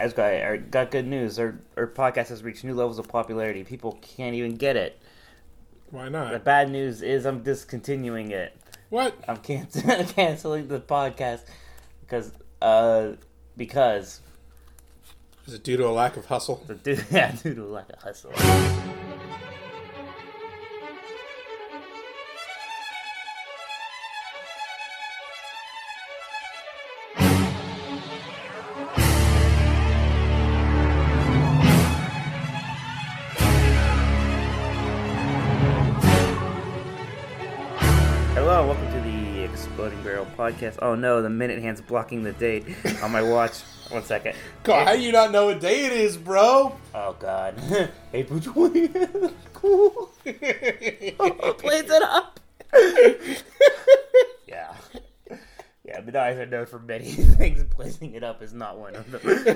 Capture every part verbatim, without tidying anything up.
I've got, I got good news. Our, our podcast has reached new levels of popularity. People can't even get it. Why not? The bad news is I'm discontinuing it. What? I'm cancel- canceling the podcast because, uh, because... Is it due to a lack of hustle? Due, yeah, due to a lack of hustle. Hello, welcome to the Exploding Barrel Podcast. Oh no, the minute hand's blocking the date on my watch. One second. God, how do you not know what day it is, bro? Oh god. April twentieth. Cool. Oh, plays it up. Yeah. Yeah, but eyes are known for many things. Placing it up is not one of them.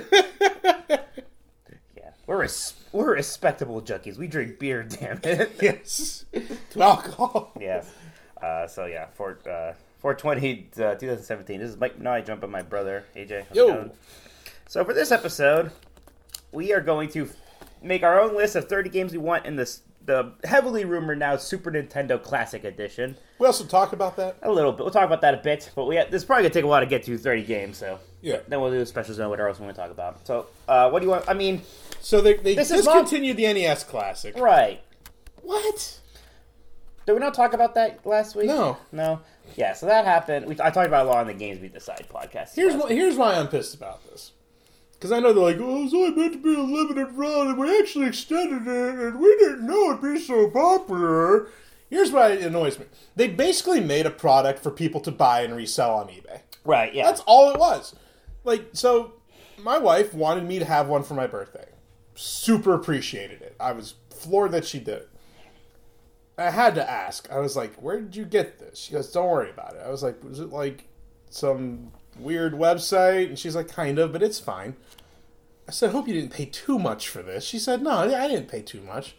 Yeah. We're res- we're respectable junkies. We drink beer, damn it. Yes. To alcohol. Yes. Uh, so yeah, for uh, four twenty, uh, twenty seventeen. This is Mike Minaj jumping my brother, A J. How's it Yo. going? So for this episode, we are going to make our own list of thirty games we want in this the heavily rumored now Super Nintendo Classic Edition. We also talk about that. A little bit. We'll talk about that a bit, but we have, this is probably gonna take a while to get to thirty games. So Yeah. then we'll do a special zone. Whatever else we want to talk about. So uh, what do you want? I mean, So they, they This is not- discontinued the N E S Classic. right? What? Did we not talk about that last week? No. No. Yeah. So that happened. We, I talked about a lot on the Games We Decide podcast. Here's last why, here's why I'm pissed about this. Because I know they're like, oh, it was only meant to be a limited run, and we actually extended it, and we didn't know it'd be so popular. Here's why it annoys me. They basically made a product for people to buy and resell on eBay. Right, yeah. That's all it was. Like, so, my wife wanted me to have one for my birthday. Super appreciated it. I was floored that she did it. I had to ask. I was like, where did you get this? She goes, don't worry about it. I was like, was it like some weird website? And she's like, kind of, but it's fine. I said, I hope you didn't pay too much for this. She said, no, I didn't pay too much.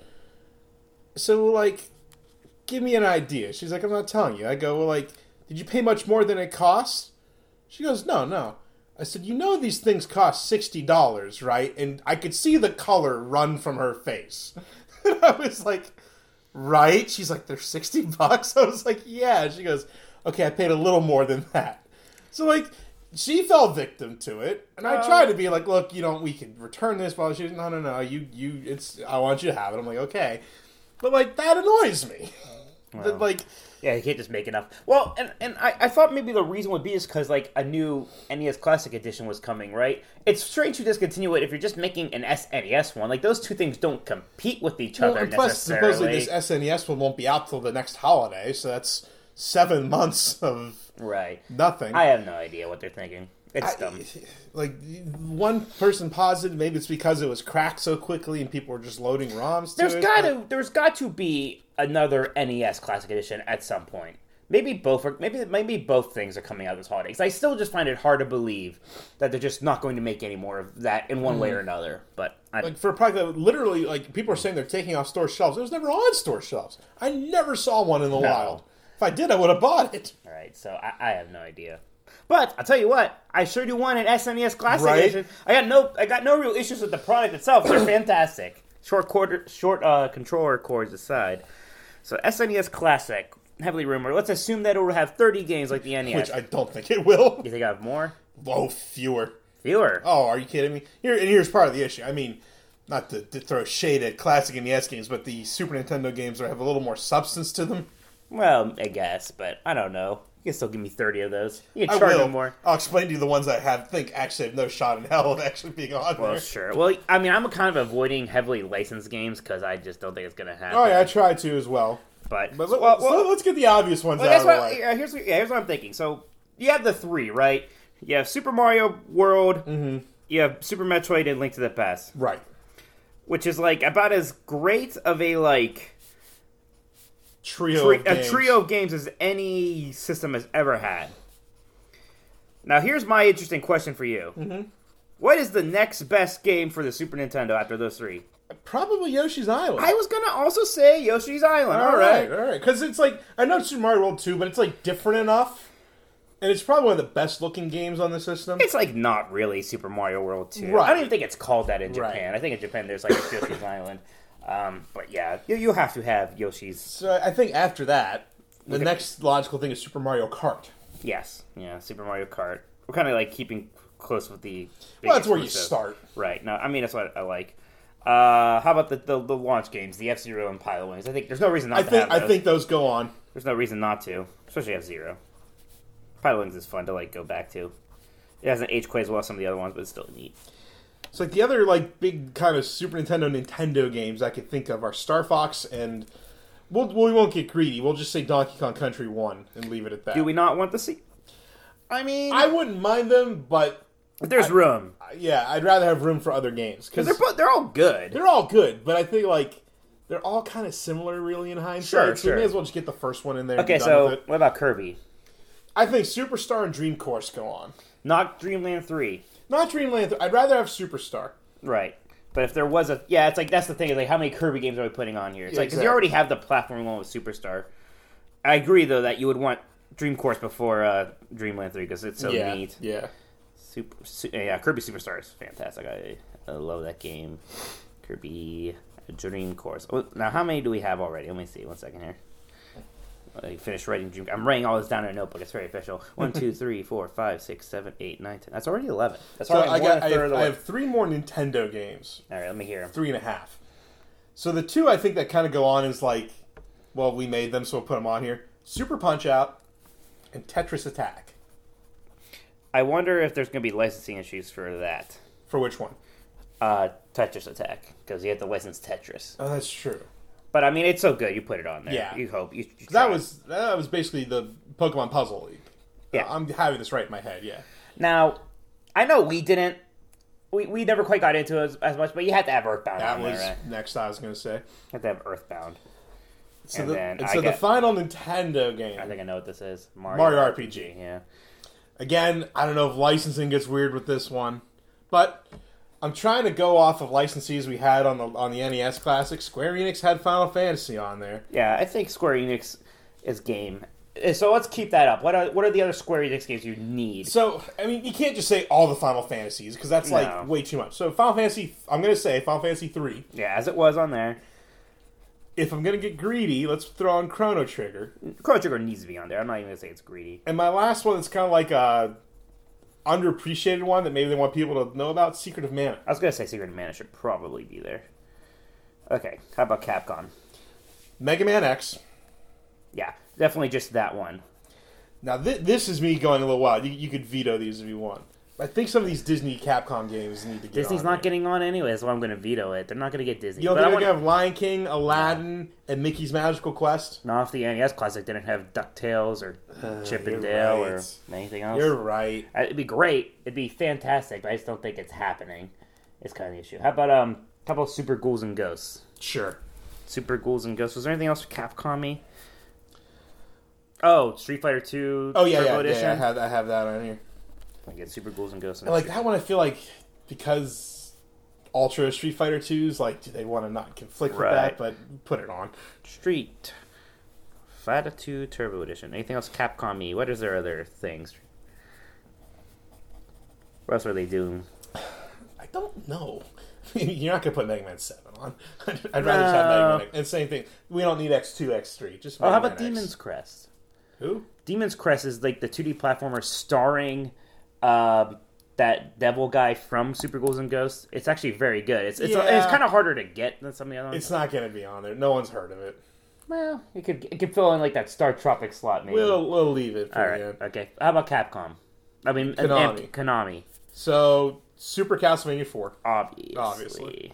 So, like, give me an idea. She's like, I'm not telling you. I go, well, like, did you pay much more than it costs? She goes, no, no. I said, you know these things cost sixty dollars, right? And I could see the color run from her face. And I was like, right? She's like, they're sixty bucks? I was like, yeah. She goes, okay, I paid a little more than that. So, like, she fell victim to it. And I Oh. tried to be like, look, you know, we can return this. But she was, no, no, no, you, you, it's, I want you to have it. I'm like, okay. But, like, that annoys me. Wow. Like, Yeah, you can't just make enough. Well, and, and I, I thought maybe the reason would be is because, like, a new N E S Classic Edition was coming, right? It's strange to discontinue it if you're just making an S N E S one. Like, those two things don't compete with each well, other and plus, necessarily. supposedly this S N E S one won't be out till the next holiday, so that's seven months of Right. nothing. I have no idea what they're thinking. It's I- dumb. Like, one person posited maybe it's because it was cracked so quickly and people were just loading ROMs to There's it. got but- to there's got to be another N E S Classic Edition at some point. Maybe both are, maybe maybe both things are coming out this holiday. 'Cause I still just find it hard to believe that they're just not going to make any more of that in one way or another. But I, Like, for a product that literally, like, people are saying they're taking off store shelves. It was never on store shelves. I never saw one in the No. wild. If I did, I would have bought it. all right, so I, I have no idea. But I'll tell you what, I sure do want an S N E S Classic Right? Edition. I got no I got no real issues with the product itself. They're fantastic. Short quarter, short uh, controller cords aside. So S N E S Classic, heavily rumored. Let's assume that it will have thirty games like the N E S. Which I don't think it will. You think I have more? Whoa, fewer. Fewer. Oh, are you kidding me? Here, and here's part of the issue. I mean, not to, to throw shade at classic N E S games, but the Super Nintendo games are, have a little more substance to them. Well, I guess, but I don't know. You can still give me thirty of those. You I can charge will. me more. I'll explain to you the ones I have think actually have no shot in hell of actually being on Well, there. sure. Well, I mean, I'm kind of avoiding heavily licensed games because I just don't think it's going to happen. Oh yeah, I try to as well. But, But let, well, so well, let's get the obvious ones well, out that's of the what, way. yeah, here's, what- yeah, here's what I'm thinking. So, you have the three, right? You have Super Mario World, Mm-hmm. you have Super Metroid, and Link to the Past. Right. Which is, like, about as great of a, like, Trio tri- of a games. trio of games as any system has ever had. Now, here's my interesting question for you. Mm-hmm. What is the next best game for the Super Nintendo after those three? Probably Yoshi's Island. I was gonna also say Yoshi's Island. all All right, right. all right. Because it's like, I know Super Mario World two, but it's like different enough And it's probably one of the best looking games on the system. It's like not really Super Mario World two. Right. I don't even think it's called that in Japan. Right. I think in Japan there's like a Yoshi's Island. Um, but yeah, you, you have to have Yoshi's. So I think after that, the Okay. next logical thing is Super Mario Kart. Yes, yeah, Super Mario Kart. We're kind of like keeping close with the. big Well, that's where you exclusive. start. Right. No, I mean that's what I like. Uh, how about the, the the launch games, the F Zero and Pilot Wings? I think there's no reason not I to think have I those. think those go on. There's no reason not to, especially F Zero. Pilot Wings is fun to like go back to. It hasn't aged quite as well as some of the other ones, but it's still neat. So like the other like big kind of Super Nintendo Nintendo games I could think of are Star Fox and we'll, we won't get greedy. We'll just say Donkey Kong Country one and leave it at that. Do we not want to see? I mean, I wouldn't mind them, but if there's I- room. yeah, I'd rather have room for other games Because because they're both, they're all good. they're all good. But I think like they're all kind of similar, really, in hindsight. Sure, so sure. we may as well just get the first one in there. Okay, and be done with so it. what about Kirby? I think Superstar and Dream Course go on. Not Dreamland three. Not Dreamland. I'd rather have Superstar. Right. But if there was a... Yeah, it's like, that's the thing, is like, how many Kirby games are we putting on here? It's Yeah, like, because exactly. you already have the platform one with Superstar. I agree, though, that you would want Dream Course before uh, Dreamland three, because it's so yeah, neat. yeah. Super, su- yeah, Kirby Superstar is fantastic. I, I love that game. Kirby Dream Course. Oh, now, how many do we have already? Let me see. One second here. I finished writing Dream. I'm writing all this down in a notebook. It's very official. One, two, three, four, five, six, seven, eight, nine, ten. That's already eleven. That's So already I more got. than I a third have, of the I way. have three more Nintendo games. All right, let me hear 'em. Three and a half. So the two I think that kind of go on is like, well, we made them, so we'll put them on here. Super Punch Out and Tetris Attack. I wonder if there's going to be licensing issues for that. For which one? Uh, Tetris Attack, because you have to license Tetris. Oh, that's true. But I mean, it's so good. You put it on there. Yeah. You hope. You, you 'Cause that try. was that was basically the Pokemon Puzzle League. Yeah. I'm having this right in my head. Yeah. Now, I know we didn't. We, we never quite got into it as, as much, but you had to have Earthbound That on was there, right? next. I was going to say. You had to have Earthbound. So And the, then and I so the got- final Nintendo game. I think I know what this is. Mario, Mario R P G. Yeah. Again, I don't know if licensing gets weird with this one, but I'm trying to go off of licensees we had on the on the N E S Classic. Square Enix had Final Fantasy on there. Yeah, I think Square Enix is game. Uh, So let's keep that up. What are what are the other Square Enix games you need? So, I mean, you can't just say all the Final Fantasies because that's like No. way too much. So, Final Fantasy, I'm going to say Final Fantasy three. Yeah, as it was on there. If I'm going to get greedy, let's throw on Chrono Trigger. Chrono Trigger needs to be on there. I'm not even going to say it's greedy. And my last one that's kind of like a underappreciated one that maybe they want people to know about, Secret of Mana. I was going to say Secret of Mana should probably be there. Okay, how about Capcom? Mega Man X. Yeah, definitely just that one. Now, th- this is me going a little wild. You, you could veto these if you want. I think some of these Disney Capcom games need to get Disney's on not there. getting on anyway, so I'm going to veto it. They're not going to get Disney. You don't But I think they want- have Lion King, Aladdin, and Mickey's Magical Quest? Not if the N E S Classic didn't have DuckTales or Chip and you're Dale right. or anything else. You're right. Uh, It'd be great. It'd be fantastic, but I just don't think it's happening. It's kind of the issue. How about um, how about Super Ghouls and Ghosts? Sure. Super Ghouls and Ghosts. Was there anything else for Capcom-y? Oh, Street Fighter two Oh, yeah, Turbo yeah, Edition. yeah. I have, I have that on here. I get Super Ghouls and Ghosts. And And like that one, I feel like because Ultra Street Fighter twos, like, do they want to not conflict with Right. that? But put it on. Street Fighter two Turbo Edition. Anything else Capcom-y? What is their other things? What else are they doing? I don't know. You're not gonna put Mega Man Seven on. I'd rather just have Mega Man. X. And same thing. We don't need X two, X three. Just Oh, Mega how about Man X. Demon's Crest? Who? Demon's Crest is like the two D platformer starring uh, that devil guy from Super Ghouls and Ghosts. It's actually very good. It's it's, Yeah. it's kind of harder to get than some of the other ones. It's not gonna be on there. No one's heard of it. Well, it could it could fill in like that Star Tropic slot maybe. We'll we'll leave it for All the right, end. okay. How about Capcom? I mean, uh, Konami. and Konami, So Super Castlevania four. obviously. Obviously.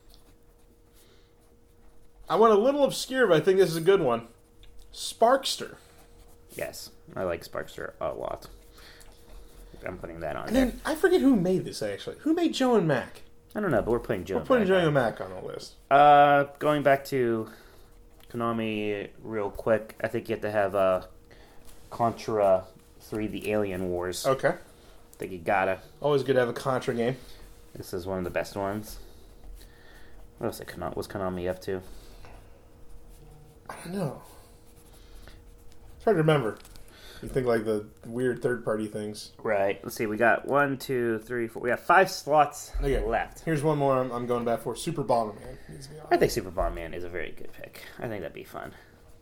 I went a little obscure, but I think this is a good one. Sparkster. Yes, I like Sparkster a lot. I'm putting that on And there. then I forget who made this actually. Who made Joe and Mac? I don't know, but we're putting Joe. We're putting back Joe on. and Mac on the list. Uh, going back to Konami real quick, I think you have to have uh, Contra three, The Alien Wars. Okay. I think you gotta. Always good to have a Contra game. This is one of the best ones. What else Konami, was Konami up to? I don't know. It's hard to remember. You think like the weird third-party things. Right. Let's see. We got one, two, three, four. We got five slots Okay. left. Here's one more I'm, I'm going back for. Super Bomberman needs to be on. I think Super Bomberman is a very good pick. I think that'd be fun.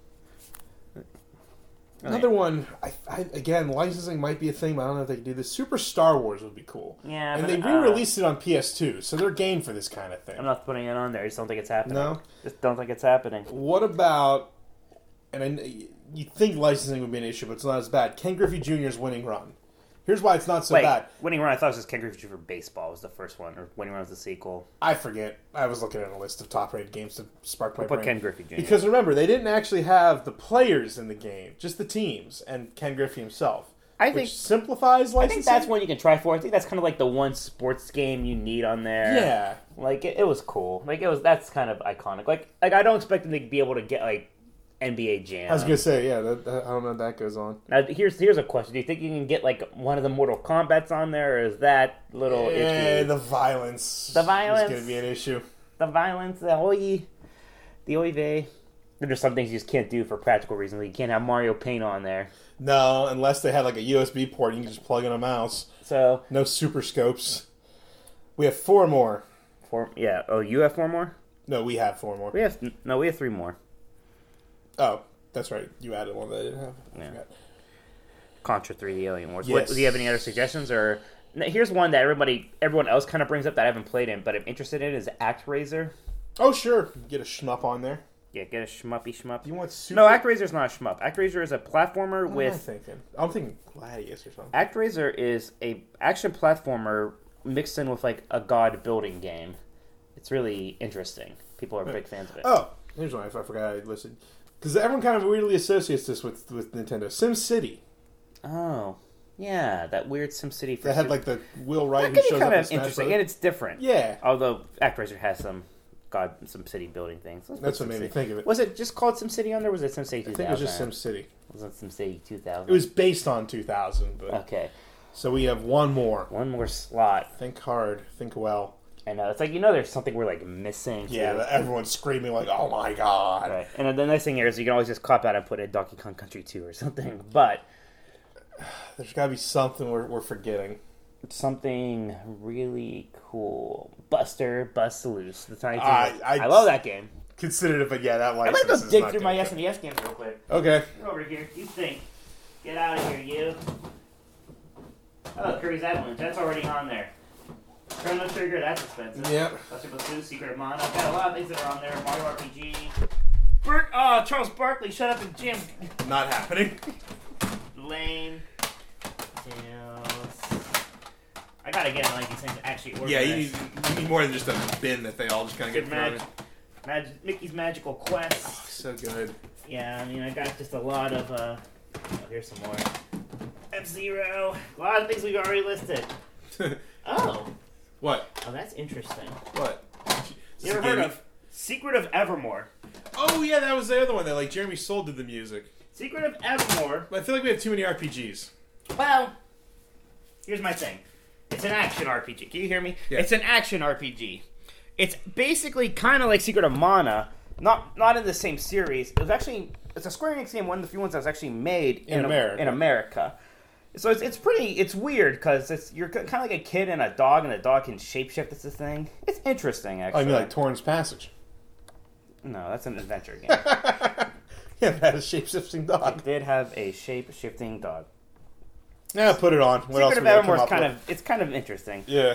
Another one, I, I, again, licensing might be a thing, but I don't know if they can do this. Super Star Wars would be cool. Yeah, and but, they re-released uh, it on P S two, so they're game for this kind of thing. I'm not putting it on there. I just don't think it's happening. No? Just don't think it's happening. What about, and I, you think licensing would be an issue, but it's not as bad. Ken Griffey Junior's Winning Run. Here's why it's not so Wait, bad. Winning Run, I thought it was just Ken Griffey Junior for baseball was the first one, or Winning Run was the sequel. I forget. I was looking at a list of top-rated games to spark my We'll put brain. Ken Griffey Junior Because remember, they didn't actually have the players in the game, just the teams, and Ken Griffey himself. I which think simplifies licensing. I think that's one you can try for. I think that's kind of like the one sports game you need on there. Yeah. Like, it, it was cool. Like, it was, that's kind of iconic. Like, like I don't expect them to be able to get, like, N B A Jam. I was gonna say, yeah. That, that, I don't know if that goes on. Now, here's here's a question: do you think you can get like one of the Mortal Kombat's on there, or is that little Yeah, issue? the violence. The violence. is gonna be an issue. The violence, the oi, the oy vey. There are some things you just can't do for practical reasons. You can't have Mario Paint on there. No, unless they had like a U S B port, you can just plug in a mouse. So no super scopes. We have four more. Four, yeah. Oh, you have four more. No, we have four more. We have no. We have three more. Oh, that's right. You added one that I didn't have. I Yeah. forgot. Contra three, the Alien Wars. Yes. What, do you have any other suggestions? Or here's one that everybody, everyone else kind of brings up that I haven't played in, but I'm interested in is ActRaiser. Oh, sure. Get a shmup on there. Yeah, get a shmuppy shmup. You want super? No, ActRaiser's not a shmup. ActRaiser is a platformer What with. am I thinking? I'm thinking Gladius or something. ActRaiser is a action platformer mixed in with like a god building game. It's really interesting. People are big fans of it. Oh, here's one. I forgot I listed. Because everyone kind of weirdly associates this with, with Nintendo. SimCity. Oh, yeah, that weird SimCity. For That had Super- like the Will Wright that who could be shows kind up in of Smash interesting, Bros. and it's different. Yeah. Although ActRaiser has some god some city building things. Let's That's put what made me SimCity. think of it. Was it just called SimCity on there? Or was it SimCity two thousand? I think it was just SimCity. Was it SimCity two thousand? It was based on two thousand, but Okay, so we have one more. one more slot. Think hard, think well. I know it's like you know there's something we're like missing. Yeah, too. that everyone's screaming like, "Oh my god!" Right. And then the nice thing here is you can always just cop out and put in Donkey Kong Country two or something. But There's got to be something we're, we're forgetting. something really cool. Buster Bust Loose. The Tiny I- Toons. I- I love that game. Considered it, but yeah, that I'm license gonna go is dig not through my gonna S N E S games real quick. go. Okay. Come over here. You think. Get out of here, you. Oh, Kirby's Avalanche. That's already on there. Chrono Trigger, that's expensive. Yep. Buster Bust Loose, Secret of Mana. Got a lot of things that are on there. Mario R P G. Bert, oh, Charles Barkley, shut up and Jim. Not happening. Lane. Tails. I gotta get like these things actually organized. Yeah, you need, you need more than just a bin that they all just kind of Good get thrown mag- in. Mag- Mickey's Magical Quest. So good. Yeah, I mean, I got just a lot of, uh... Oh, here's some more. F-Zero. A lot of things we've already listed. Oh. What? Oh, that's interesting. What? You ever heard of Secret of Evermore? Oh yeah, that was the other one that like Jeremy Soule did the music. Secret of Evermore. But I feel like we have too many R P Gs. Well, here's my thing. It's an action R P G. Can you hear me? Yeah. It's an action R P G. It's basically kind of like Secret of Mana, not not in the same series. It was actually it's a Square Enix game, one of the few ones that was actually made In in, America. in America. So it's it's pretty it's weird because it's you're kind of like a kid and a dog, and the dog can shapeshift. It's a thing. It's interesting, actually. Oh, you mean like Torrance Passage? No, that's an adventure game. Yeah, that is shape shifting dog. It did have a shape shifting dog. Yeah, put it on. What Secret else of we gotta Evermore is come up kind with? of it's kind of interesting. Yeah.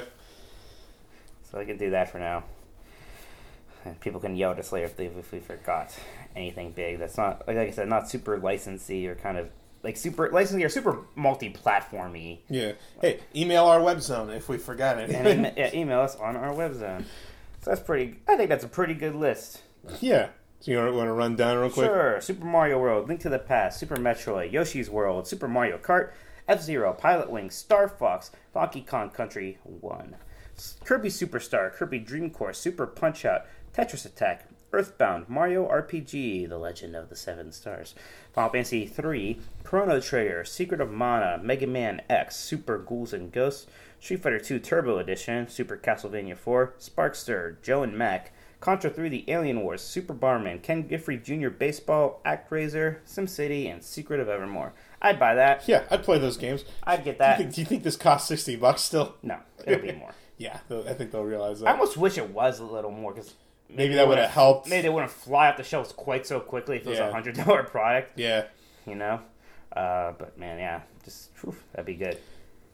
So I can do that for now. And people can yell at us later if, they, if we forgot anything big. That's not, like I said, not super licensy or kind of, like super licensy or super multi-platformy. Yeah. Hey, email our web zone if we forgot anything. And ema- yeah, email us on our web zone. So that's pretty, I think that's a pretty good list. Yeah. So you want to run down real quick? Sure. Super Mario World, Link to the Past, Super Metroid, Yoshi's World, Super Mario Kart, F-Zero, Pilot Wings, Star Fox, Donkey Kong Country one, Kirby Superstar, Kirby Dream Course, Super Punch-Out, Tetris Attack, Earthbound, Mario R P G, The Legend of the Seven Stars, Final Fantasy three, Chrono Trigger, Secret of Mana, Mega Man X, Super Ghouls and Ghosts, Street Fighter two Turbo Edition, Super Castlevania four, Sparkster, Joe and Mac, Contra three The Alien Wars, Super Barman, Ken Giffrey Junior Baseball, ActRaiser, SimCity, and Secret of Evermore. I'd buy that. Yeah, I'd play those games. I'd get Do you that. think, do you think this costs sixty bucks still? No, it'll be more. Yeah, I think they'll realize that. I almost wish it was a little more because maybe, maybe that would have helped. Maybe they wouldn't fly off the shelves quite so quickly if it was Yeah. a hundred dollar product. Yeah. You know, uh, but man, yeah, just whew, that'd be good.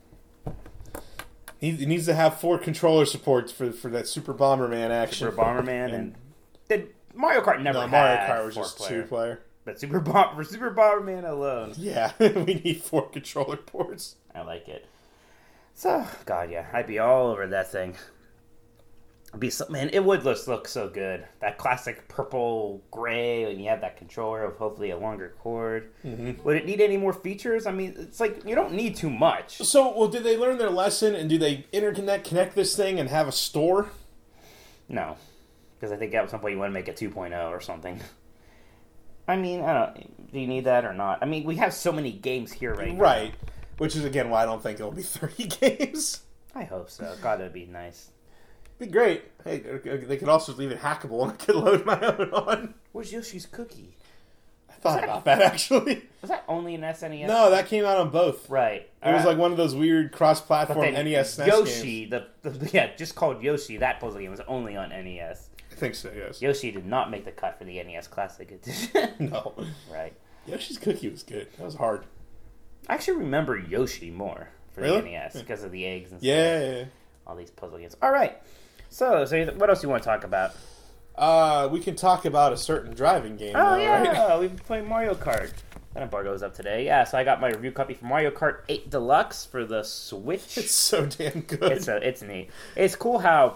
He, he needs to have four controller supports for for that Super Bomberman action. Super Bomberman and did Mario Kart never No, had Mario Kart was four just player. two player. But Super Bomb for Super Bomberman alone, Yeah, we need four controller ports. I like it. So, God, yeah, I'd be all over that thing. It'd be so, man, it would just look so good. That classic purple gray, and you have that controller of hopefully a longer cord. Mm-hmm. Would it need any more features? I mean, it's like you don't need too much. So, well, did they learn their lesson, and do they interconnect, connect this thing, and have a store? No, because I think at some point you want to make it two point oh or something. I mean, I don't. Do you need that or not? I mean, we have so many games here right now. Right. Which is, again, why I don't think it'll be thirty games. I hope so. God, that'd be nice. Be great. Hey, they could also leave it hackable, and I could load my own on. Where's Yoshi's Cookie? I thought about that, actually. Was that only an S N E S? No, that came out on both. Right. It was like one of those weird cross-platform N E S S N E S Yoshi, games. the, the yeah, just called Yoshi, that puzzle game was only on N E S. I think so, yes. Yoshi did not make the cut for the N E S Classic Edition. No. Right. Yoshi's Cookie was good. That was hard. I actually remember Yoshi more for Really? the N E S because of the eggs and Yeah, stuff. yeah, yeah. All these puzzle games. All right. So, so what else do you want to talk about? Uh, we can talk about a certain driving game. Oh, now, yeah. right? We've been playing Mario Kart. That embargo's up today. Yeah, so I got my review copy for Mario Kart eight Deluxe for the Switch. It's so damn good. It's a, it's neat. It's cool how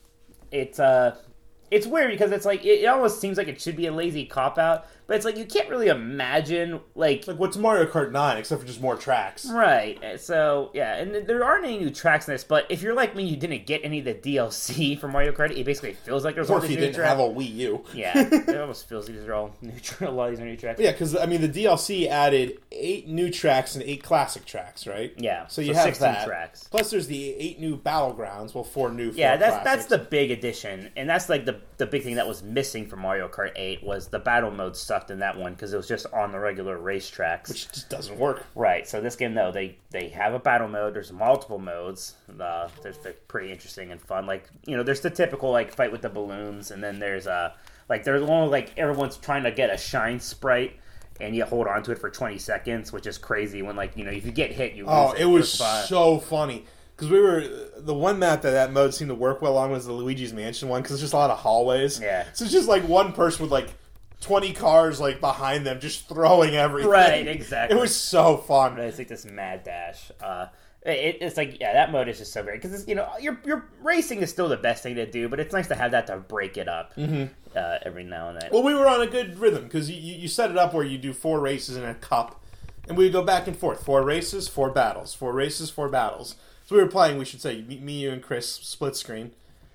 it's uh it's weird because it's like it, it almost seems like it should be a lazy cop out, but it's like you can't really imagine like Like, what's Mario Kart nine except for just more tracks? right. So yeah, and there aren't any new tracks in this, but if you're like me, you didn't get any of the D L C for Mario Kart. It basically feels like there's Or all if these you new didn't tracks. have a Wii U. Yeah, it almost feels like these are all new. A lot of these are new tracks. Yeah, because, I mean, the D L C added eight new tracks and eight classic tracks, right? Yeah, So you so have sixteen that. tracks. Plus, there's the eight new battlegrounds. Well, four new. Four Yeah, that's classics. that's the big addition, and that's like the the big thing that was missing from Mario Kart eight was the battle mode sucked in that one because it was just on the regular racetracks. Which just doesn't work. Right. So this game, though, they they have a battle mode. There's multiple modes. Uh, there's they're pretty interesting and fun. Like you know, there's the typical like fight with the balloons, and then there's uh like there's one like everyone's trying to get a shine sprite. And you hold on to it for twenty seconds, which is crazy. When like you know, if you get hit, you lose Oh, it. it was fun. so funny. Because we were... The one map that that mode seemed to work well on was the Luigi's Mansion one, because it's just a lot of hallways. Yeah. So it's just like one person with like twenty cars like behind them just throwing everything. Right, exactly. It was so fun. It's like this mad dash. Uh, it, it's like yeah, that mode is just so great because you know your your racing is still the best thing to do, but it's nice to have that to break it up mm-hmm. uh, every now and then. Well, we were on a good rhythm because you, you set it up where you do four races in a cup, and we would go back and forth. Four races, four battles. Four races, four battles. So we were playing, we should say, me, me you, and Chris, split screen.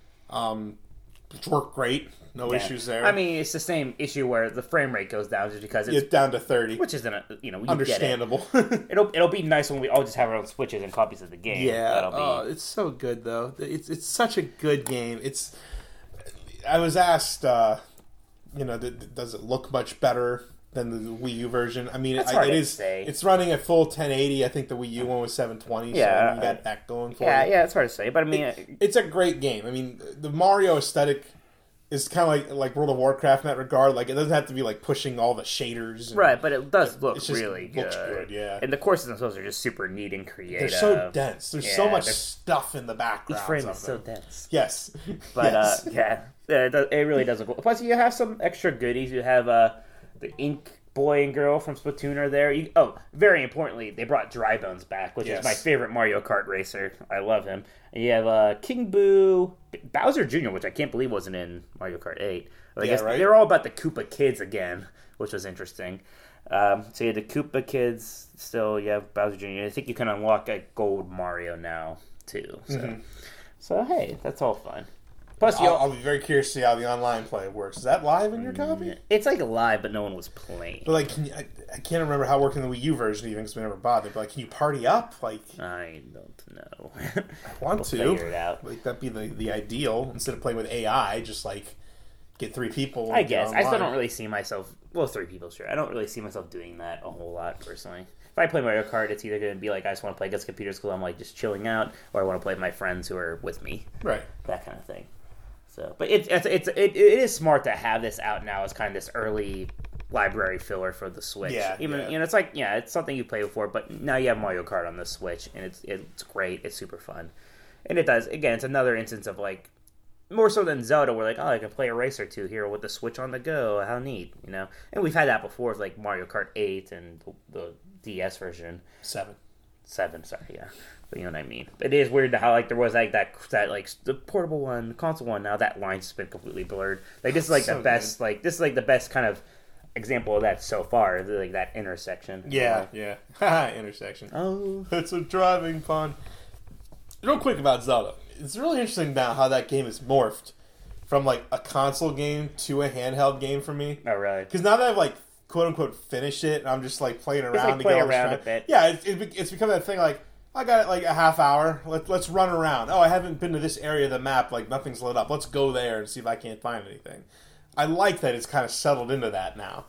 Um, which worked great. No Yeah. issues there. I mean, it's the same issue where the frame rate goes down just because it's it's down to thirty. which isn't a, you know you Understandable. Get it. It'll it'll be nice when we all just have our own switches and copies of the game. Yeah, That'll be, oh, it's so good though. It's it's such a good game. It's. I was asked, uh, you know, th- does it look much better than the Wii U version? I mean, That's it, hard it to is. say. It's running at full ten eighty. I think the Wii U one was seven twenty. Yeah, so you got that going for yeah, you. yeah. It's hard to say, but I mean, It- it's a great game. I mean, the Mario aesthetic is kind of like like World of Warcraft in that regard. Like, it doesn't have to be like pushing all the shaders. And right, but it does look It's just- really looks good. good, yeah. And the courses themselves are just super neat and creative. They're so dense. There's so Yeah, much they're- stuff in the Each background. frame of is so them. dense. Yes, But yes. uh, yeah, yeah, it, does, it really does look cool. Plus, you have some extra goodies. You have uh, the Ink Boy and Girl from Splatoon are there. You, oh, very importantly, they brought Dry Bones back, which Yes. is my favorite Mario Kart racer. I love him. And you have uh, King Boo, Bowser Junior, which I can't believe wasn't in Mario Kart eight. But I Yeah, guess right? they're all about the Koopa Kids again, which was interesting. Um, so you have the Koopa Kids still. You have Bowser Junior I think you can unlock a Gold Mario now too. So, Mm-hmm. so hey, that's all fun. Plus, you I'll, I'll be very curious to see how the online play works. Is that live in your copy? It's like live, but no one was playing. But like, can you, I, I can't remember how it worked in the Wii U version even because we never bothered. But like, can you party up? Like, I don't know. I want We'll to. figure it out. Like that'd be the, the ideal instead of playing with A I. Just like get three people. I and get guess I still online. don't really see myself. Well, three people, sure. I don't really see myself doing that a whole lot personally. If I play Mario Kart, it's either going to be like I just want to play against computers because I'm like just chilling out, or I want to play with my friends who are with me, Right. that kind of thing. So, but it's it's, it's it, it is smart to have this out now as kind of this early library filler for the Switch. Yeah, Even yeah. you know, it's like yeah, it's something you play before, but now you have Mario Kart on the Switch, and it's it's great. It's super fun, and it does again. It's another instance of like more so than Zelda, where like oh, I can play a race or two here with the Switch on the go. How neat, you know? And we've had that before with like Mario Kart eight and the, the D S version. Seven. Seven, sorry, yeah. But you know what I mean. It is weird how like there was like that that like the portable one, the console one. Now that line's just been completely blurred. Like this is like So the best. good. Like this is like the best kind of example of that so far. Like that intersection. Yeah, yeah. Haha, intersection. Oh, It's a driving fun. Real quick about Zelda. It's really interesting now how that game has morphed from like a console game to a handheld game for me. all right. Because now that I've like quote unquote finished it, and I'm just like playing around like to play get all this around tra- a bit. Yeah, it's, it, it's become that thing like I got like a half hour. Let, let's run around. Oh, I haven't been to this area of the map. Like nothing's lit up. Let's go there and see if I can't find anything. I like that it's kind of settled into that now.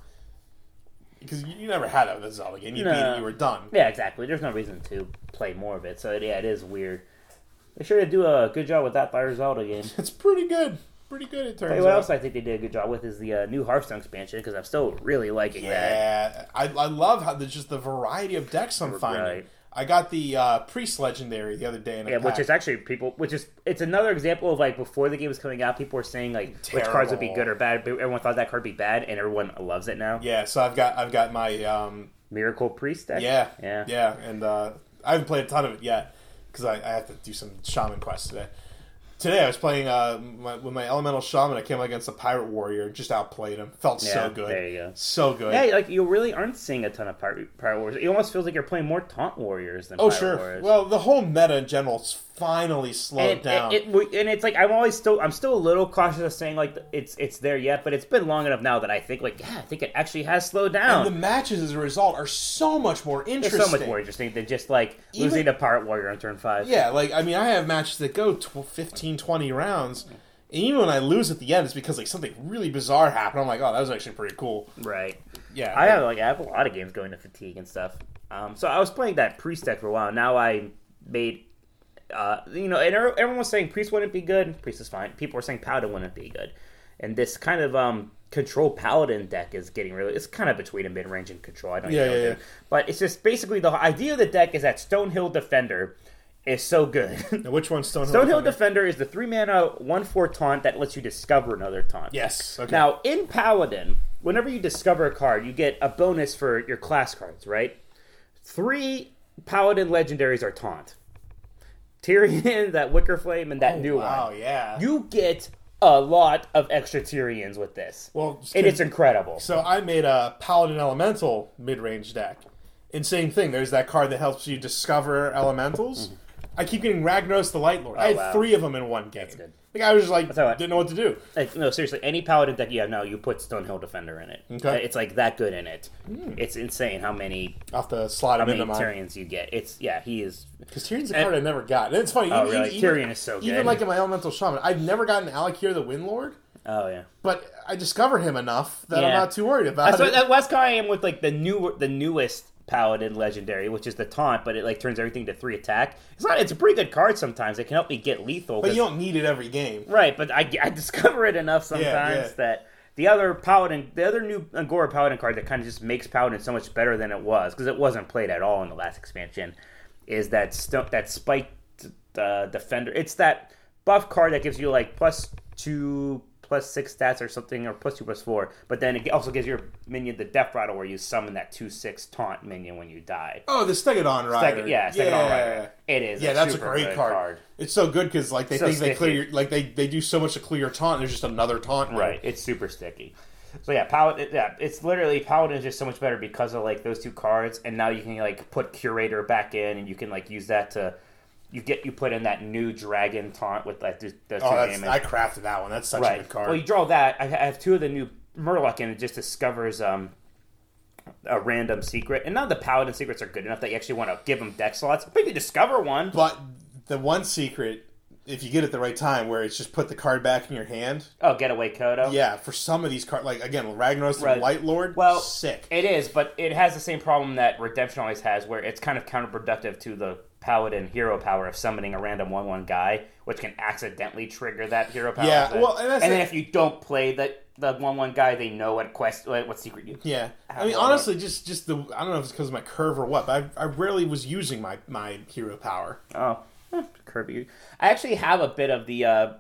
Because you, you never had that with a Zelda game. You No. beat it, you were done. Yeah, exactly. There's no reason to play more of it. So yeah, it is weird. They sure did do a good job with that Fire Zelda game. It's pretty good. Pretty good, it turns Tell you what out. else I think they did a good job with is the uh, new Hearthstone expansion because I'm still really liking that. Yeah, I, I love how there's just the variety of decks I'm finding. Right. I got the uh, Priest Legendary the other day in a Yeah, which pack. is actually people, which is it's another example of like before the game was coming out, people were saying like which cards would be Terrible. good or bad. But everyone thought that card would be bad, and everyone loves it now. Yeah, so I've got I've got my um, Miracle Priest deck. yeah yeah, yeah, and uh, I haven't played a ton of it yet because I, I have to do some Shaman quests today. Today I was playing uh, my, with my Elemental Shaman. I came against a Pirate Warrior, just outplayed him. Felt Yeah, so good. there you go. So good. Yeah, like you really aren't seeing a ton of Pirate, pirate Warriors. It almost feels like you're playing more Taunt Warriors than oh Pirate sure. Warriors. Well, the whole meta in general is finally slowed and, down. It, it, and it's like I'm always still I'm still a little cautious of saying like it's it's there yet, but it's been long enough now that I think like yeah I think it actually has slowed down. and the matches as a result are so much more It's interesting. so much more interesting than just like Even- losing to Pirate Warrior on turn five. Yeah, like, I mean, I have matches that go tw- fifteen, twenty rounds, and even when I lose at the end, it's because, like, something really bizarre happened. I'm like, oh, that was actually pretty cool. Right. Yeah. I have like I have a lot of games going to fatigue and stuff. Um, so I was playing that Priest deck for a while. Now I made, uh, you know, and er- everyone was saying Priest wouldn't be good. Priest is fine. People were saying Paladin wouldn't be good. And this kind of um, control Paladin deck is getting really. It's kind of between a mid range and control. I don't Yeah, even know. yeah, what yeah. it is. But it's just basically the idea of the deck is that Stonehill Defender is so good. Now, which one's Stonehill? Stonehill Defender? Defender is the three mana one four taunt that lets you discover another taunt. Yes. Okay. Now, in Paladin, whenever you discover a card, you get a bonus for your class cards, right? Three Paladin legendaries are taunt. Tyrion, that Wicker Flame, and that oh, new wow, one. yeah. You get a lot of extra Tyrions with this. well, And it's incredible. so I made a Paladin Elemental mid-range deck. And same thing, there's that card that helps you discover elementals. I keep getting Ragnaros the Light Lord. I had Mm-hmm. Oh, wow. three of them in one game. good. The guy was just like, tell you what. didn't know what to do. Like, no, seriously, any Paladin deck you have now, you put Stonehill Defender in it. Okay. It's like that good in it. It's insane how many I'll have to slide how him many into mine. Tyrions you get. It's yeah, he is. Because Tyrion's a And- card I never got. And it's funny. Oh, even, really? even, Tyrion is so Even good. like in my Elemental Shaman, I've never gotten Alakir the Windlord, Oh yeah. but I discovered him enough that I'm Yeah. not too worried about That's, what, it. that, that's how I am with like the new, the newest Paladin legendary, which is the taunt, but it like turns everything to three attack. It's not. It's a pretty good card sometimes. It can help me get lethal. But 'cause- you don't need it every game. right? But I, I discover it enough sometimes yeah. that the other Paladin, the other new Angora Paladin card that kind of just makes Paladin so much better than it was because it wasn't played at all in the last expansion, is that sto- that spiked uh, defender. It's that buff card that gives you like plus two. Plus six stats or something, or plus two plus four. But then it also gives your minion the Death Rattle, where you summon that two six taunt minion when you die. Oh, the Stegodon Rider. Second, yeah, second yeah. on Rider. It is. Yeah, a that's a super great good card. It's so good because like they So think they clear sticky. your, like they, they do so much to clear your taunt. And there's just another taunt. now. Right, it's super sticky. So yeah, Paladin. Yeah, it's literally Paladin is just so much better because of like those two cards, and now you can like put Curator back in, and you can like use that to you get you put in that new Dragon taunt with like the, the two Oh, that's, damage. I crafted that one. That's such a Right. good card. Well, you draw that. I I have two of the new Murloc, and it just discovers um a random secret. And none of the Paladin secrets are good enough that you actually want to give them deck slots. But if you discover one, But the one secret if you get it at the right time, where it's just put the card back in your hand. Oh, Getaway Kodo? Yeah, for some of these cards, like, again, Ragnaros the Right. Light Lord, Well, sick. It is, but it has the same problem that Redemption always has, where it's kind of counterproductive to the Paladin hero power of summoning a random one one guy, which can accidentally trigger that hero power. Yeah, effect. well, and that's and then it. if you don't play the the one one guy, they know what quest, what, what secret you. Yeah, How I mean, long honestly, just just the I don't know if it's because of my curve or what, but I, I rarely was using my, my hero power. Oh, eh, Kirby. I actually have a bit of the uh,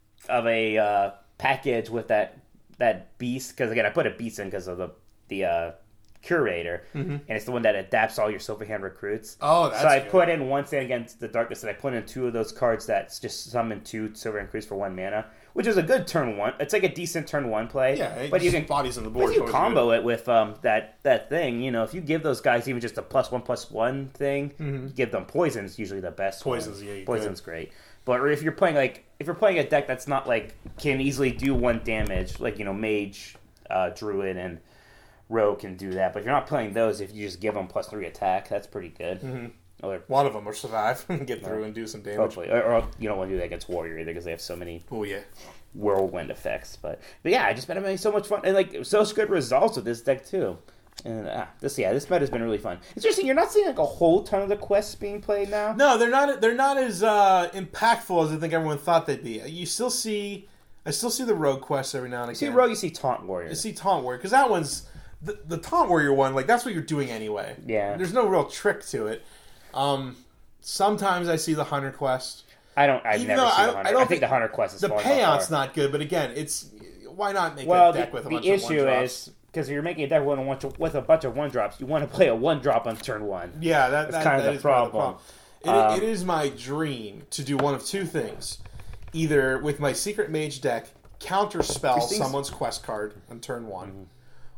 of a uh, package with that that beast because again I put a beast in because of the the uh, curator, mm-hmm. and it's the one that adapts all your Silverhand recruits. Oh, that's so I good. put in one stand against the darkness, and I put in two of those cards that just summon two Silverhand recruits for one mana, which is a good turn one. It's like a decent turn one play. Yeah, it but you just can bodies on the but board. if you always combo good. it with um that that thing, you know, if you give those guys even just a plus one plus one thing, mm-hmm. give them poison's usually the best. Poison's, one. yeah, you poison's could. great. But if you're playing like if you're playing a deck that's not like can easily do one damage, like you know Mage, uh, Druid, and Rogue can do that. But if you're not playing those, if you just give them plus three attack, that's pretty good. Mm-hmm. Or, One of them will survive and get through and do some damage. hopefully, or, or you don't want to do that against Warrior either because they have so many Oh yeah, whirlwind effects. But but yeah, I just been having so much fun and like such good results with this deck too. And ah, this yeah, this meta's been really fun. It's interesting. You're not seeing like a whole ton of the quests being played now. no, they're not. They're not as uh, impactful as I think everyone thought they'd be. You still see, I still see the rogue quests every now and You see again. Rogue, you see Taunt Warrior. I see Taunt Warrior because that one's the, the Taunt Warrior one. Like that's what you're doing anyway. Yeah. There's no real trick to it. Um, sometimes I see the Hunter quest. I don't. I've Even never though seen I the don't- Hunter. I I, don't think think- the Hunter quest is The falling payout's apart. not good, but again, it's why not make Well, a deck the, with a the bunch issue of one drops? is because if you're making a deck with a, bunch of, with a bunch of one drops, you want to play a one drop on turn one. Yeah, that, that, kind of that the is part of problem. It, Um, it is my dream to do one of two things. Either with my Secret Mage deck, counter spell Christine's- someone's quest card on turn one, mm-hmm.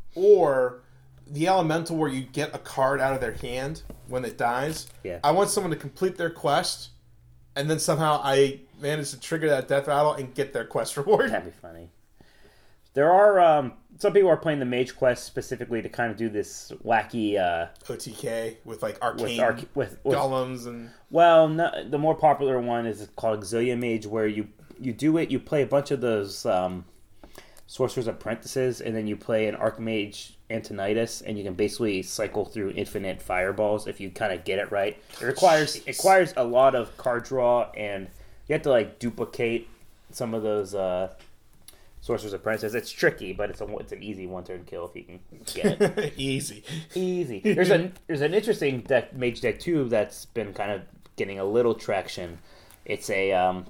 or the Elemental where you get a card out of their hand when it dies. Yeah. I want someone to complete their quest, and then somehow I manage to trigger that death rattle and get their quest reward. That'd be funny. There are um, some people are playing the Mage Quest specifically to kind of do this wacky. Uh, O T K with like arcane with, arc- with, with golems and well, no, the more popular one is called Auxilia Mage, where you you do it. You play a bunch of those um, Sorcerer's Apprentices, and then you play an Archmage Antonidas, and you can basically cycle through infinite fireballs if you kind of get it right. It requires it requires a lot of card draw, and you have to like duplicate some of those uh, Sorcerer's Apprentices. It's tricky, but it's a it's an easy one turn kill if you can get it. easy. Easy. There's a there's an interesting deck, mage deck too, that's been kind of getting a little traction. It's a um,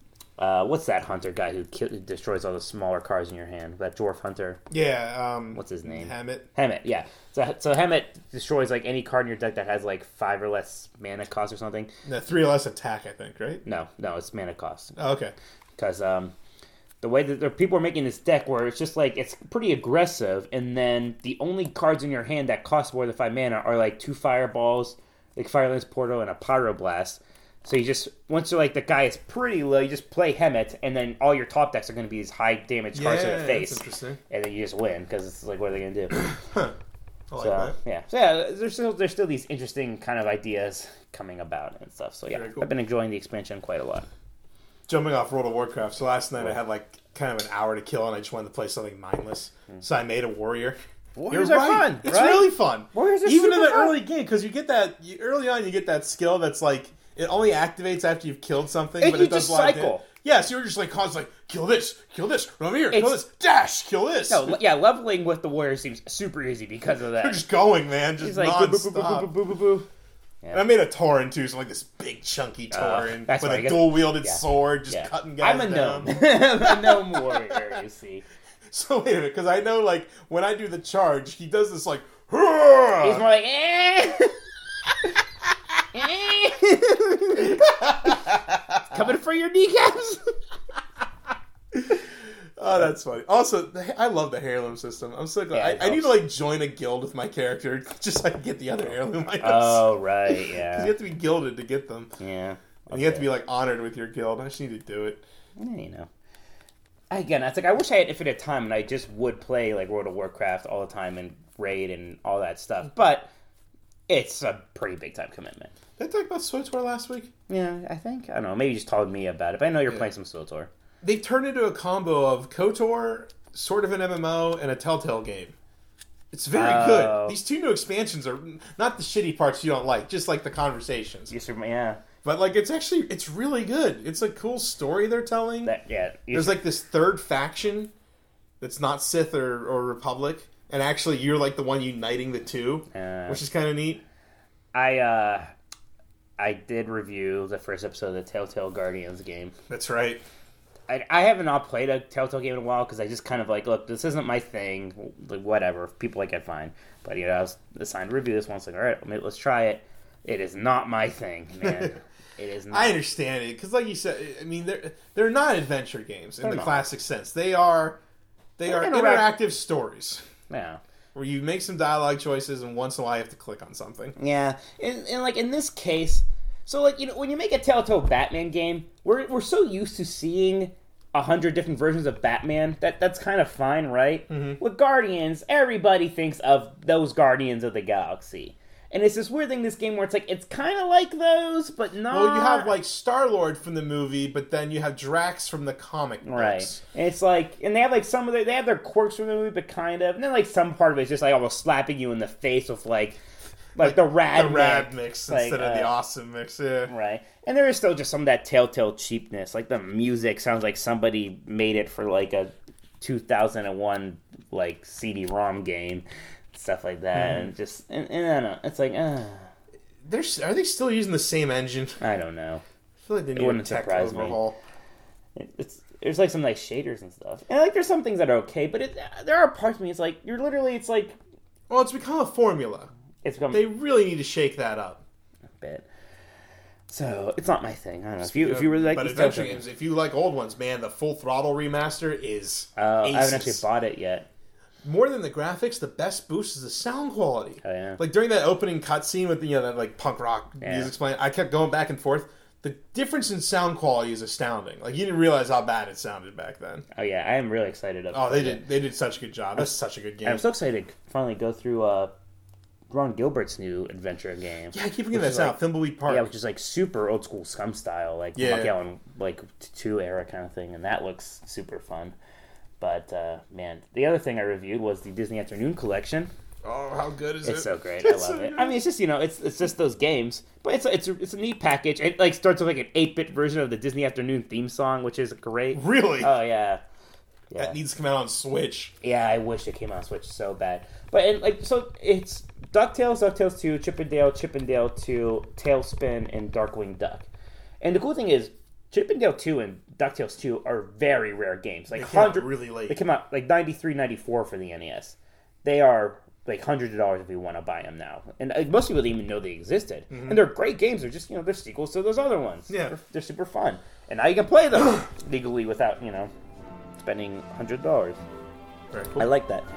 uh, what's that hunter guy who, kill, who destroys all the smaller cards in your hand? That dwarf hunter. Yeah. Um, What's his name? Hammett. Hammett. Yeah. So so Hammett destroys like any card in your deck that has like five or less mana cost or something. No, three or less attack, I think. Right? No, no, it's mana cost. Oh, okay. Because um, the way that the people are making this deck, where it's just like it's pretty aggressive, and then the only cards in your hand that cost more than five mana are like two fireballs, like Firelance Portal, and a Pyroblast. So you just once you're like the guy is pretty low, you just play Hemet, and then all your top decks are going to be these high damage cards to Yeah, the face, that's interesting. and then you just win because it's like what are they going to do? Huh. I like So that. yeah, so yeah, there's still there's still these interesting kind of ideas coming about and stuff. So yeah, Very cool. I've been enjoying the expansion quite a lot. Jumping off World of Warcraft, so last night I had like kind of an hour to kill, and I just wanted to play something mindless. So I made a warrior. Warriors You're are right. fun. It's right? really fun. Warriors are even in super the fun. early game because you get that you, early on. You get that skill that's like it only activates after you've killed something, And but you it does just a lot of cycle. damage. Yeah, so you're just like constantly like kill this, kill this, run over here, kill It's- this, dash, kill this. No, le- yeah, leveling with the warrior seems super easy because of that. You're just going, man, just He's like boo, boo, boo, boo, nonstop. boo, boo, boo, boo. And I made a Tauren too, so like this big chunky Tauren Uh, that's with right, I a guess- dual wielded yeah. sword, just Yeah. cutting guys I'm a down. gnome. I'm a gnome warrior, you see. So wait a minute, because I know like when I do the charge, he does this like. He's more like, eh. Eh. Coming for your kneecaps. Oh, that's funny. Also, the, I love the heirloom system. I'm so glad. Yeah, I, it's I need to awesome. like join a guild with my character just so I can get the other heirloom items. Oh, right, 'Cause yeah. you have to be gilded to get them, Yeah. and you have to be like honored with your guild. I just need to do it. Yeah, you know. Again, it's like I wish I had infinite time and I just would play like World of Warcraft all the time and raid and all that stuff. But it's a pretty big time commitment. Did I talk about SWTOR last week? Yeah, I think. I don't know. Maybe you just told me about it, but I know you're Yeah. playing some SWTOR. They've turned into a combo of KOTOR, sort of an M M O, and a Telltale game. It's very Oh. good. These two new expansions are not the shitty parts you don't like, just like the conversations. You should, yeah. But like, it's actually it's really good. It's a cool story they're telling. That, yeah. You There's should- like this third faction that's not Sith or, or Republic, and actually you're like the one uniting the two, Uh, which is kind of neat. I, uh... I did review the first episode of the Telltale Guardians game. That's right. I, I haven't not played a Telltale game in a while because I just kind of like, look, this isn't my thing. Like, whatever. If people like it, fine. But, you know, I was assigned to review this one. I was like, all right, maybe let's try it. It is not my thing, man. It is not. I understand it because, like you said, I mean, they're they're not adventure games in They're the not. classic sense. They are they They're are interact- interactive stories Yeah. where you make some dialogue choices, and once in a while you have to click on something. Yeah. And, and, like, in this case, so, like, you know, when you make a Telltale Batman game, we're, we're so used to seeing a hundred different versions of Batman that that's kind of fine, right? Mm-hmm. With Guardians, everybody thinks of those Guardians of the Galaxy. And it's this weird thing in this game where it's like, it's kind of like those, but not... Well, you have, like, Star-Lord from the movie, but then you have Drax from the comic books. Right. And it's like, and they have, like, some of their, they have their quirks from the movie, but kind of. And then, like, some part of it is just, like, almost slapping you in the face with, like, like, like the rad The rad mix, mix like, instead of the uh, awesome mix, yeah. Right. And there is still just some of that Telltale cheapness. Like, the music sounds like somebody made it for, like, a two thousand one, like, C D ROM game. Stuff like that. Mm. And just, and, and I don't know. It's like, uh, They're, are they still using the same engine? I don't know. I feel like they need a wouldn't tech surprise me. overhaul. It, it's, there's, like, some nice shaders and stuff. And, like, there's some things that are okay, but it, there are parts of me, it's like, you're literally, it's like... Well, it's become a formula. It's become... They really need to shake that up. A bit. So, it's not my thing. I don't know. If you, if you really like But these adventure Telltale games, if you like old ones, man, the Full Throttle remaster is Uh, I aces. haven't actually bought it yet. More than the graphics, the best boost is the sound quality. Oh, yeah. Like during that opening cutscene with the, you know, that like punk rock Yeah. music playing, I kept going back and forth. The difference in sound quality is astounding. Like you didn't realize how bad it sounded back then. Oh, yeah. I am really excited about Oh, they it. did. They did such a good job. That's such a good game. I'm so excited to finally go through uh, Ron Gilbert's new adventure game. Yeah, I keep forgetting Which that is sound. Thimbleweed Park. Yeah, which is like super old school Scum style, like Yeah. Monkey Island, like two era kind of thing, and that looks super fun. But uh, man, the other thing I reviewed was the Disney Afternoon collection. Oh, how good is it? It's so great. I It's love so it. good. I mean, it's just, you know, it's it's just those games, but it's a, it's a, it's a neat package. It like starts with like an eight bit version of the Disney Afternoon theme song, which is great. Really? Oh yeah. Yeah. That needs to come out on Switch. Yeah, I wish it came out on Switch so bad. But and, like, so it's DuckTales, DuckTales two, Chip and Dale, Chip and Dale two, Tailspin, and Darkwing Duck. And the cool thing is, Chip and Dale two and DuckTales two are very rare games. Like They came out hundred, really late. They came out like ninety-three, ninety-four for the N E S. They are like hundreds of dollars if you want to buy them now. And like, most people didn't even know they existed. Mm-hmm. And they're great games. They're just, you know, they're sequels to those other ones. Yeah. They're, they're super fun. And now you can play them legally without, you know, spending one hundred dollars. Very cool. I like that.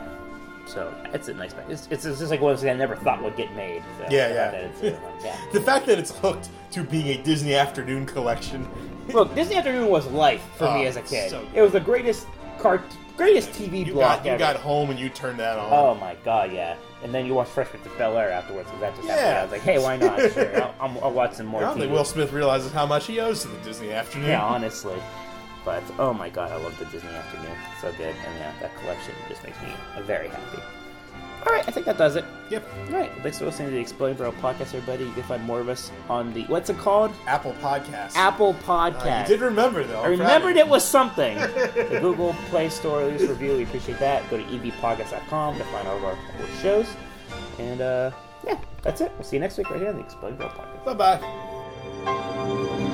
So it's a nice. It's, it's, it's just like one of those things I never thought would get made. So Yeah, the yeah. fact that it's, uh, like, yeah. The fact that it's hooked to being a Disney Afternoon collection. Look, Disney Afternoon was life for Oh, me as a kid. so good. It was the greatest cart, greatest T V You block got, you ever. got home and you turned that on. Oh my god, yeah. And then you watch Fresh Prince of Bel Air afterwards because that just happened. Yeah. I was like, hey, why not? Sure, I'll, I'll, I'll watch some more I don't T V. think Will Smith realizes how much he owes to the Disney Afternoon. Yeah, honestly. But oh my god, I love the Disney Afternoon. So good, and yeah, that collection just makes me very happy. All right, I think that does it. Yep. All right, well, thanks for listening to the Exploding Barrel podcast, everybody. You can find more of us on the what's it called? Apple Podcasts. Apple Uh, Podcast. you did remember, though. I remembered it was something. The Google Play Store, leave us a review. We appreciate that. Go to e b podcast dot com to find all of our old shows. And uh, yeah, that's it. We'll see you next week right here on the Exploding Barrel podcast. Bye-bye.